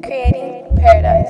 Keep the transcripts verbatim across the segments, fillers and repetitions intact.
Creating paradise.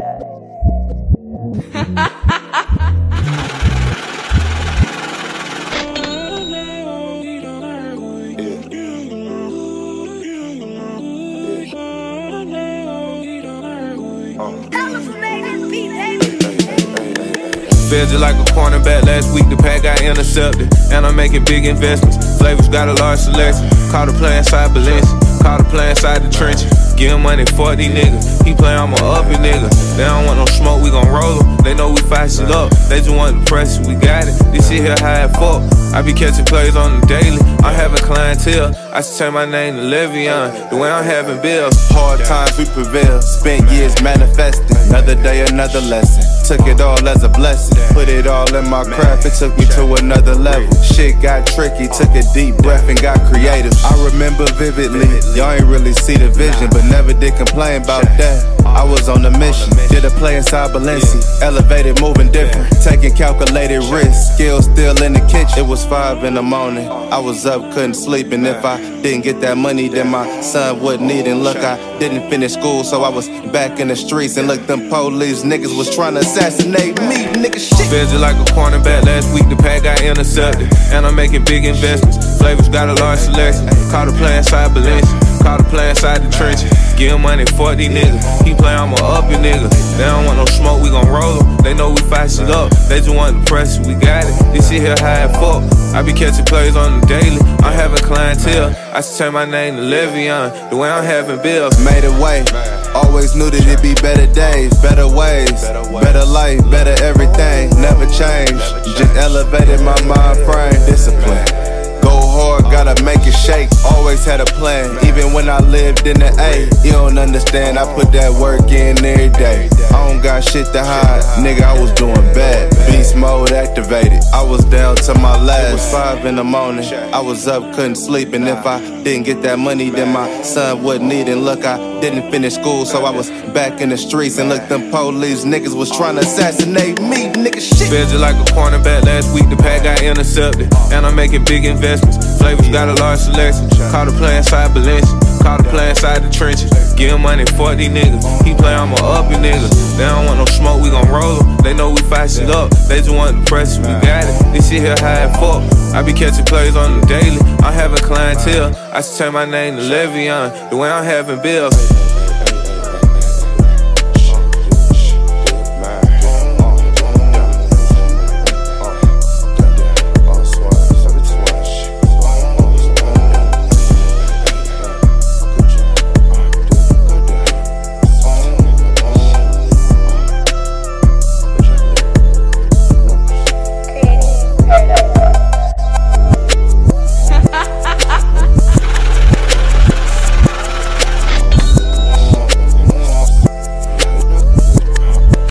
Feel just like a cornerback last week, the pack got intercepted. And I'm making big investments. Flavors got a large selection. Caught a play inside Balenciaga. Caught a play inside the trenches. Give him money for these niggas. He play, I'm a uppy nigga. They don't want no smoke, we gon' roll them. They know we fight shit up. They just want the pressure, we got it. This shit here high as fuck. I be catching plays on the daily. I'm having clientele. I should change my name to Le'Veon. The way I'm having bills. Hard times we prevail. Spent years manifesting. Another day, another lesson. Took it all as a blessing. Put it all in my craft. It took me to another level. Shit got tricky. Took a deep breath and got creative. I remember vividly. Y'all ain't really see the vision, but never did complain about that. I was on a mission. Did a play inside Balenciaga. Elevated, moving different. Taking calculated risks. Skills still in the kitchen. It was five in the morning. I was up, couldn't sleep. And if I didn't get that money, then my son wouldn't need it. And look, I didn't finish school, so I was back in the streets. And look, them police niggas was trying to assassinate me. Nigga, shit. Feel just like a cornerback last week, the pack got intercepted. And I'm making big investments. Flavors got a large selection. Caught a play inside Balenciaga. Caught a play inside the trenches. Give him money for these niggas. He play, I'm a uppy nigga. They don't want no smoke, we gon' roll them. They know we fight shit up. They just want the pressure, we got it. This shit here high as fuck. I be catching plays on the daily. I'm having clientele. I should change my name to Le'Veon. The way I'm having bills. Made it way. Always knew that it'd be better days, better ways, better life, better everything. Never changed. Just elevated my mind frame. Discipline. Go hard, gotta make it shake. Always had a plan, even when I lived in the A. You don't understand, I put that work in every day. I don't got shit to hide, nigga, I was doing bad. Beast mode activated, I was down to my last. It was five in the morning, I was up, couldn't sleep. And if I didn't get that money, then my son wouldn't need it. And look, I didn't finish school, so I was back in the streets. And look, them police niggas was trying to assassinate me, nigga, shit. Feel just like a cornerback last week, the pack got intercepted. And I'm making big investments. Flavors got a large selection. Caught a play inside Balenciaga. Caught a play inside the trenches. Give him money for these niggas. He play, I'm a uppy nigga. They don't want no smoke, we gon' roll them. They know we fight shit up. They just want the pressure, we got it. This shit here high as fuck. I be catching plays on the daily. I'm having clientele. I should change my name to Le'Veon. The way I'm having bills.